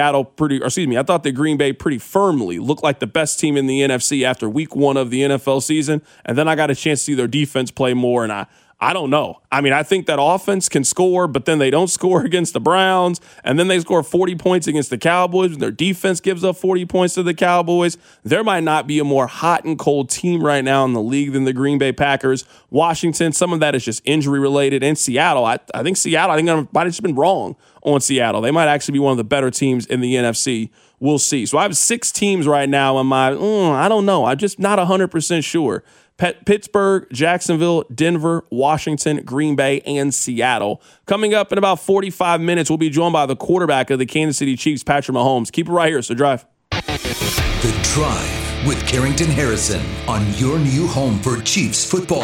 that Green Bay pretty firmly looked like the best team in the NFC after week 1 of the NFL season. And then I got a chance to see their defense play more, and I don't know. I mean, I think that offense can score, but then they don't score against the Browns, and then they score 40 points against the Cowboys, and their defense gives up 40 points to the Cowboys. There might not be a more hot and cold team right now in the league than the Green Bay Packers. Washington, some of that is just injury related. And Seattle, I think I might have just been wrong on Seattle. They might actually be one of the better teams in the NFC. We'll see. So I have 6 teams right now in my, I don't know. I'm just not 100% sure. Pittsburgh, Jacksonville, Denver, Washington, Green Bay, and Seattle. Coming up in about 45 minutes, we'll be joined by the quarterback of the Kansas City Chiefs, Patrick Mahomes. Keep it right here, so drive. The Drive with Carrington Harrison on your new home for Chiefs football.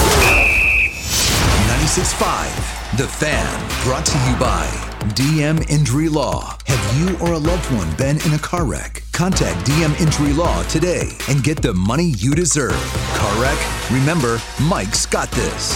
96.5, The Fan, brought to you by DM Injury Law. Have you or a loved one been in a car wreck? Contact DM Injury Law today and get the money you deserve. Car wreck? Remember, Mike's got this.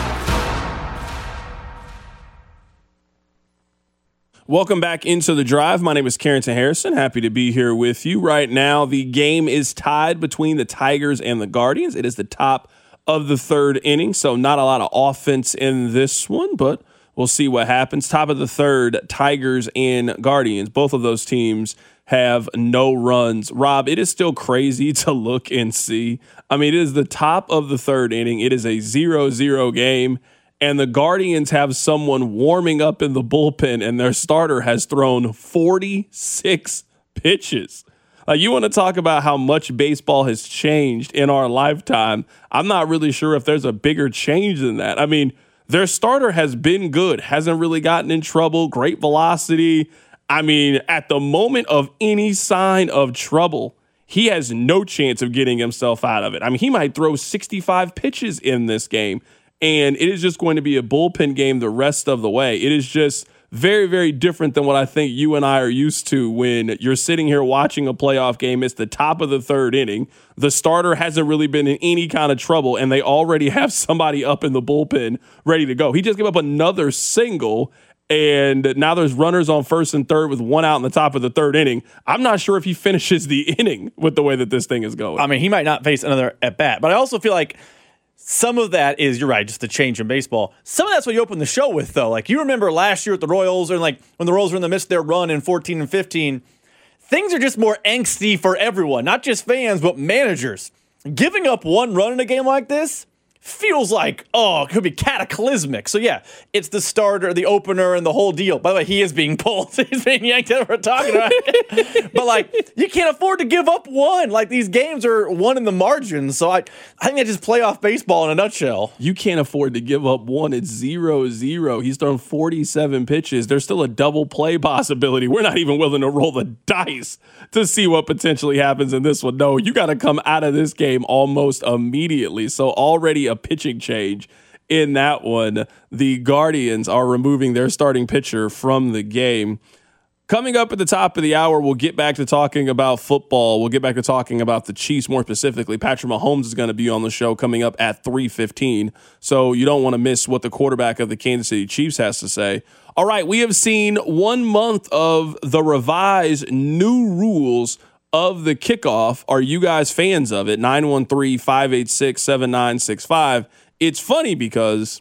Welcome back into The Drive. My name is Carrington Harrison. Happy to be here with you. Right now, the game is tied between the Tigers and the Guardians. It is the top of the 3rd inning, so not a lot of offense in this one, but we'll see what happens. Top of the 3rd, Tigers and Guardians. Both of those teams have no runs. Rob, it is still crazy to look and see. I mean, it is the top of the 3rd inning. It is a 0-0 game, and the Guardians have someone warming up in the bullpen, and their starter has thrown 46 pitches. You want to talk about how much baseball has changed in our lifetime. I'm not really sure if there's a bigger change than that. I mean, their starter has been good, hasn't really gotten in trouble, great velocity. I mean, at the moment of any sign of trouble, he has no chance of getting himself out of it. I mean, he might throw 65 pitches in this game, and it is just going to be a bullpen game the rest of the way. It is just very, very different than what I think you and I are used to when you're sitting here watching a playoff game. It's the top of the 3rd inning. The starter hasn't really been in any kind of trouble, and they already have somebody up in the bullpen ready to go. He just gave up another single, and now there's runners on 1st and 3rd with one out in the top of the 3rd inning. I'm not sure if he finishes the inning with the way that this thing is going. I mean, he might not face another at-bat, but I also feel like some of that is, you're right, just the change in baseball. Some of that's what you opened the show with, though. Like, you remember last year at the Royals, or like when the Royals were in the midst of their run in 14 and 15, things are just more angsty for everyone, not just fans, but managers. Giving up 1 run in a game like this feels like, it could be cataclysmic. So, yeah, it's the starter, the opener, and the whole deal. By the way, he is being pulled. He's being yanked out. We're talking about it. But, like, you can't afford to give up 1. Like, these games are 1 in the margin. So, I think that's just playoff baseball in a nutshell. You can't afford to give up 1. It's 0-0. He's thrown 47 pitches. There's still a double play possibility. We're not even willing to roll the dice to see what potentially happens in this one. No, you got to come out of this game almost immediately. So, already a pitching change in that one. The Guardians are removing their starting pitcher from the game. Coming up at the top of the hour, we'll get back to talking about football. We'll get back to talking about the Chiefs more specifically. Patrick Mahomes is going to be on the show coming up at 3:15, so you don't want to miss what the quarterback of the Kansas City Chiefs has to say. All right, we have seen 1 month of the revised new rules of the kickoff. Are you guys fans of it? 913-586-7965. It's funny because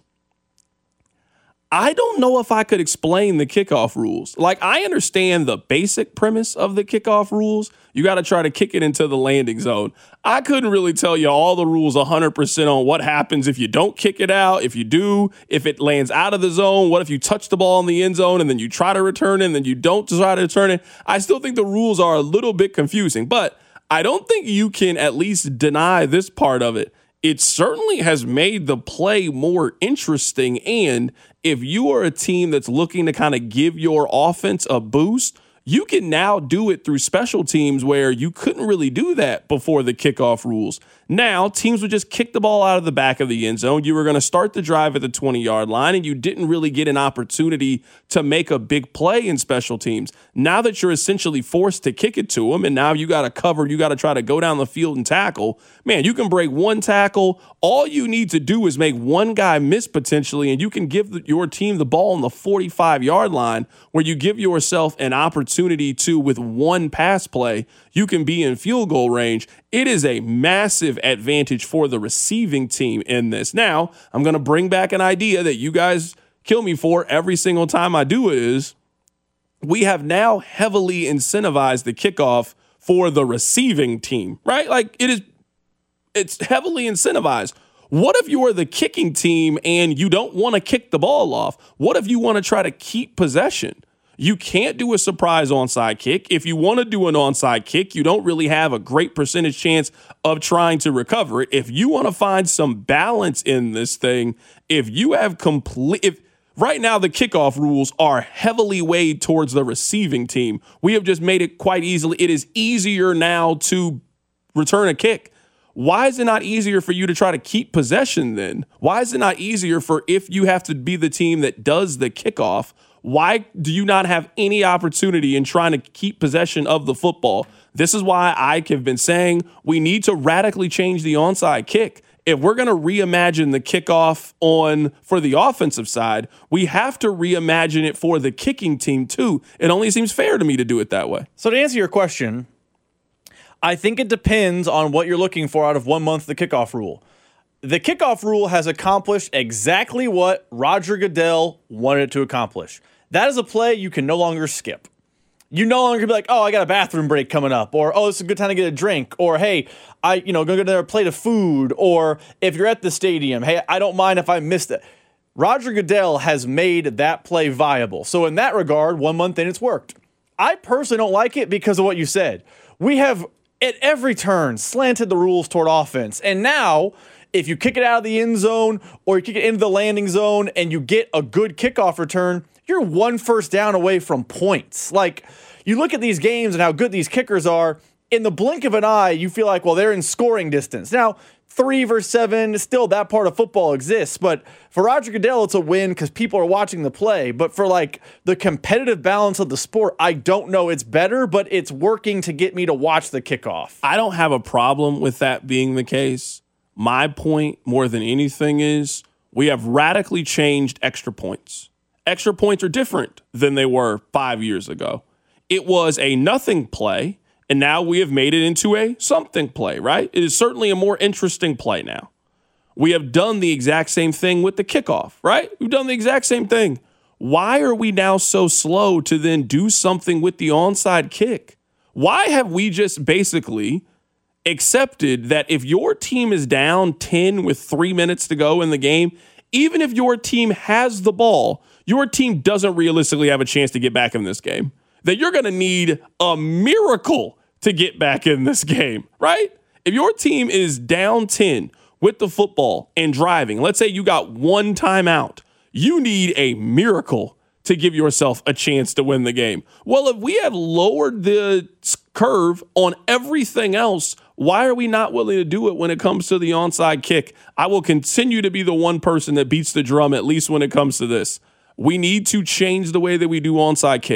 I don't know if I could explain the kickoff rules. Like, I understand the basic premise of the kickoff rules. You got to try to kick it into the landing zone. I couldn't really tell you all the rules 100% on what happens if you don't kick it out, if you do, if it lands out of the zone, what if you touch the ball in the end zone and then you try to return it and then you don't try to return it. I still think the rules are a little bit confusing, but I don't think you can at least deny this part of it. It certainly has made the play more interesting, and if you are a team that's looking to kind of give your offense a boost, you can now do it through special teams where you couldn't really do that before the kickoff rules. Now, teams would just kick the ball out of the back of the end zone. You were going to start the drive at the 20-yard line, and you didn't really get an opportunity to make a big play in special teams. Now that you're essentially forced to kick it to them, and now you got to cover, you got to try to go down the field and tackle, man, you can break one tackle. All you need to do is make one guy miss potentially, and you can give your team the ball on the 45-yard line where you give yourself an opportunity to, with one pass play, you can be in field goal range. It is a massive advantage for the receiving team in this. Now, I'm going to bring back an idea that you guys kill me for every single time I do it is we have now heavily incentivized the kickoff for the receiving team, right? Like it's heavily incentivized. What if you are the kicking team and you don't want to kick the ball off? What if you want to try to keep possession? You can't do a surprise onside kick. If you want to do an onside kick, you don't really have a great percentage chance of trying to recover it. If you want to find some balance in this thing, if right now the kickoff rules are heavily weighed towards the receiving team, we have just made it quite easily. It is easier now to return a kick. Why is it not easier for you to try to keep possession then? Why is it not easier for if you have to be the team that does the kickoff? Why do you not have any opportunity in trying to keep possession of the football? This is why I have been saying we need to radically change the onside kick. If we're going to reimagine the kickoff for the offensive side, we have to reimagine it for the kicking team too. It only seems fair to me to do it that way. So to answer your question, I think it depends on what you're looking for out of 1 month of the kickoff rule. The kickoff rule has accomplished exactly what Roger Goodell wanted it to accomplish. That is a play you can no longer skip. You no longer be like, oh, I got a bathroom break coming up, or oh, it's a good time to get a drink, or hey, go get another plate of food, or if you're at the stadium, hey, I don't mind if I missed it. Roger Goodell has made that play viable. So in that regard, 1 month in, it's worked. I personally don't like it because of what you said. We have, at every turn, slanted the rules toward offense. And now, if you kick it out of the end zone or you kick it into the landing zone and you get a good kickoff return, you're one first down away from points. Like, you look at these games and how good these kickers are, in the blink of an eye, you feel like, well, they're in scoring distance. Now, 3 versus 7, still that part of football exists, but for Roger Goodell, it's a win because people are watching the play. But for, like, the competitive balance of the sport, I don't know it's better, but it's working to get me to watch the kickoff. I don't have a problem with that being the case. My point, more than anything, is we have radically changed extra points. Extra points are different than they were 5 years ago. It was a nothing play, and now we have made it into a something play, right? It is certainly a more interesting play now. We have done the exact same thing with the kickoff, right? We've done the exact same thing. Why are we now so slow to then do something with the onside kick? Why have we just basically accepted that if your team is down 10 with 3 minutes to go in the game, even if your team has the ball, your team doesn't realistically have a chance to get back in this game? That you're going to need a miracle to get back in this game, right? If your team is down 10 with the football and driving, let's say you got one timeout, you need a miracle to give yourself a chance to win the game. Well, if we have lowered the curve on everything else, why are we not willing to do it when it comes to the onside kick? I will continue to be the one person that beats the drum, at least when it comes to this. We need to change the way that we do onside kicks.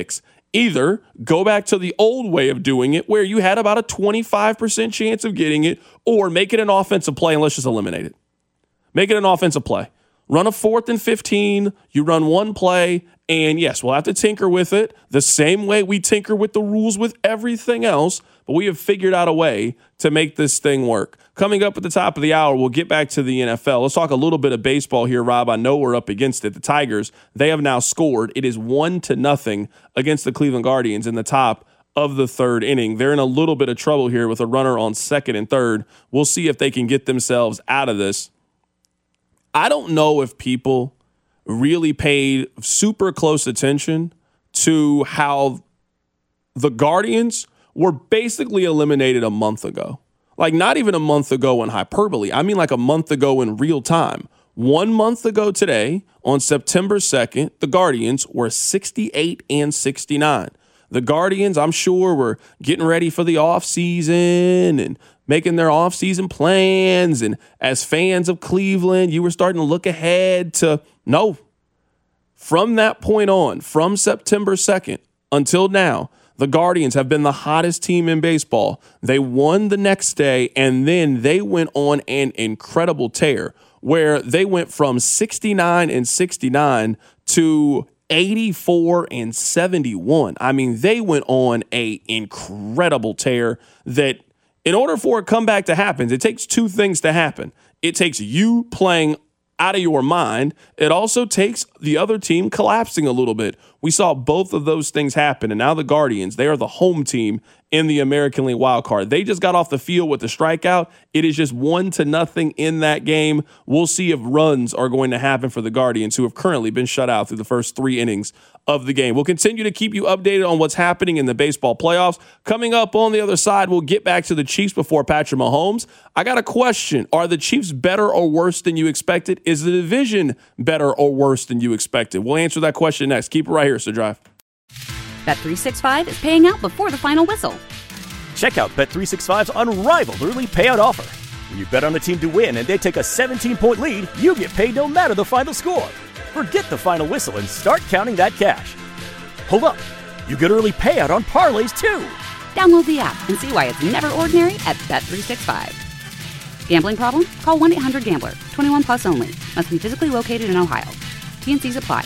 Either go back to the old way of doing it where you had about a 25% chance of getting it, or make it an offensive play and let's just eliminate it. Make it an offensive play. Run a 4th and 15, you run one play, and yes, we'll have to tinker with it the same way we tinker with the rules with everything else, but we have figured out a way to make this thing work. Coming up at the top of the hour, we'll get back to the NFL. Let's talk a little bit of baseball here, Rob. I know we're up against it. The Tigers, they have now scored. It is 1-0 against the Cleveland Guardians in the top of the third inning. They're in a little bit of trouble here with a runner on second and third. We'll see if they can get themselves out of this. I don't know if people really paid super close attention to how the Guardians were basically eliminated a month ago. Like, not even a month ago in hyperbole. I mean like a month ago in real time. 1 month ago today, on September 2nd, the Guardians were 68-69. The Guardians, I'm sure, were getting ready for the offseason and making their offseason plans. And as fans of Cleveland, you were starting to look ahead to, no. From that point on, from September 2nd until now, the Guardians have been the hottest team in baseball. They won the next day, and then they went on an incredible tear where they went from 69-69 to 84-71. I mean, they went on an incredible tear that in order for a comeback to happen, it takes two things to happen. It takes you playing out of your mind. It also takes the other team collapsing a little bit. We saw both of those things happen, and now the Guardians, they are the home team in the American League wild card. They just got off the field with the strikeout. It is just 1-0 in that game. We'll see if runs are going to happen for the Guardians, who have currently been shut out through the first 3 innings of the game. We'll continue to keep you updated on what's happening in the baseball playoffs. Coming up on the other side, we'll get back to the Chiefs before Patrick Mahomes. I got a question. Are the Chiefs better or worse than you expected? Is the division better or worse than you expected? We'll answer that question next. Keep it right here, So Drive. Bet365 is paying out before the final whistle. Check out Bet365's unrivaled early payout offer. When you bet on a team to win and they take a 17-point lead, you get paid no matter the final score. Forget the final whistle and start counting that cash. Hold up. You get early payout on parlays, too. Download the app and see why it's never ordinary at Bet365. Gambling problem? Call 1-800-GAMBLER. 21 plus only. Must be physically located in Ohio. T&Cs apply.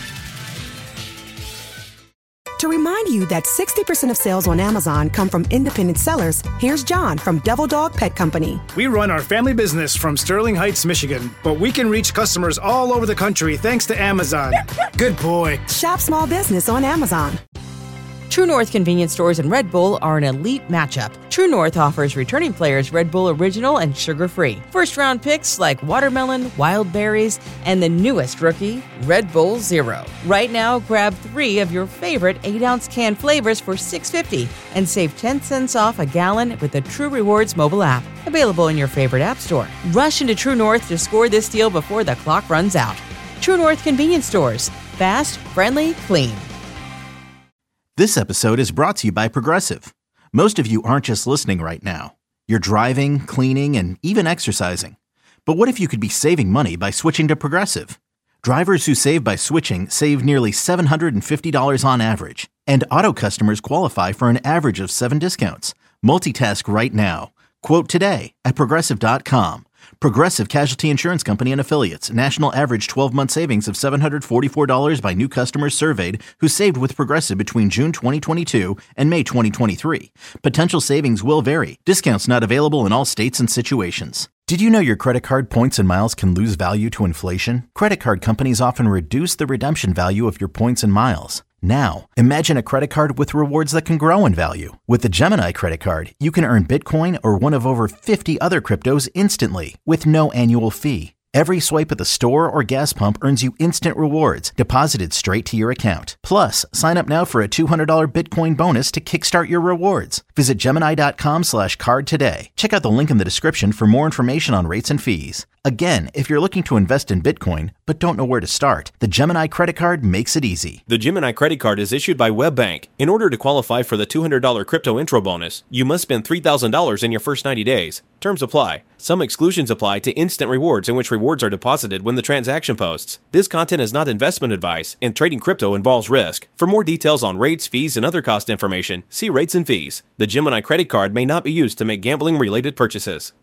To remind you that 60% of sales on Amazon come from independent sellers, here's John from Devil Dog Pet Company. We run our family business from Sterling Heights, Michigan, but we can reach customers all over the country thanks to Amazon. Good boy. Shop small business on Amazon. True North convenience stores and Red Bull are an elite matchup. True North offers returning players Red Bull Original and sugar-free. First-round picks like watermelon, wild berries, and the newest rookie, Red Bull Zero. Right now, grab 3 of your favorite 8-ounce can flavors for $6.50 and save 10 cents off a gallon with the True Rewards mobile app. Available in your favorite app store. Rush into True North to score this deal before the clock runs out. True North convenience stores. Fast, friendly, clean. This episode is brought to you by Progressive. Most of you aren't just listening right now. You're driving, cleaning, and even exercising. But what if you could be saving money by switching to Progressive? Drivers who save by switching save nearly $750 on average. And auto customers qualify for an average of 7 discounts. Multitask right now. Quote today at Progressive.com. Progressive Casualty Insurance Company and Affiliates. National average 12-month savings of $744 by new customers surveyed who saved with Progressive between June 2022 and May 2023. Potential savings will vary. Discounts not available in all states and situations. Did you know your credit card points and miles can lose value to inflation? Credit card companies often reduce the redemption value of your points and miles. Now, imagine a credit card with rewards that can grow in value. With the Gemini credit card, you can earn Bitcoin or one of over 50 other cryptos instantly with no annual fee. Every swipe at the store or gas pump earns you instant rewards deposited straight to your account. Plus, sign up now for a $200 Bitcoin bonus to kickstart your rewards. Visit Gemini.com/card today. Check out the link in the description for more information on rates and fees. Again, if you're looking to invest in Bitcoin but don't know where to start, the Gemini credit card makes it easy. The Gemini credit card is issued by WebBank. In order to qualify for the $200 crypto intro bonus, you must spend $3,000 in your first 90 days. Terms apply. Some exclusions apply to instant rewards, in which rewards are deposited when the transaction posts. This content is not investment advice, and trading crypto involves risk. For more details on rates, fees, and other cost information, see rates and fees. The Gemini credit card may not be used to make gambling-related purchases.